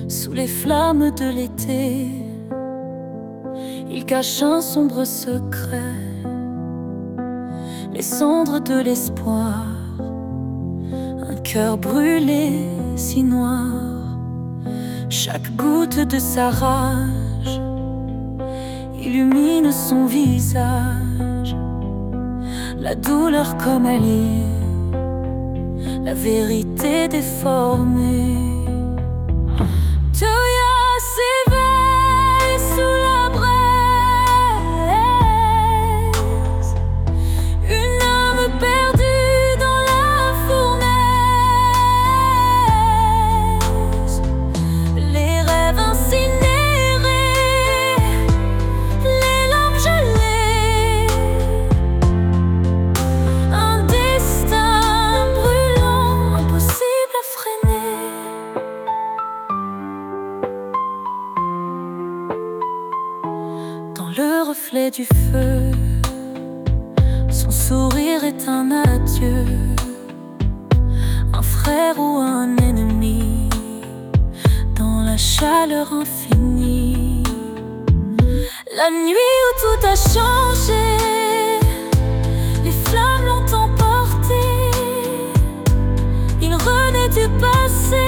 Sous les flammes de l'été, il cache un sombre secret, les cendres de l'espoir, un cœur brûlé si noir. Chaque goutte de sa rage illumine son visage, la douleur comme elle est, la vérité déformée. Toya s'éveille sous la braise, une âme perdue dans la fournaise, les rêves incinérés, les larmes gelées, un destin brûlant, impossible à freiner. Dans le reflet du feu, son sourire est un adieu, un frère ou un ennemi, dans la chaleur infinie. La nuit où tout a changé, les flammes l'ont emporté, il renaît du passé.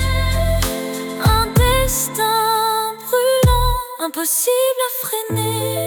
Impossible à freiner.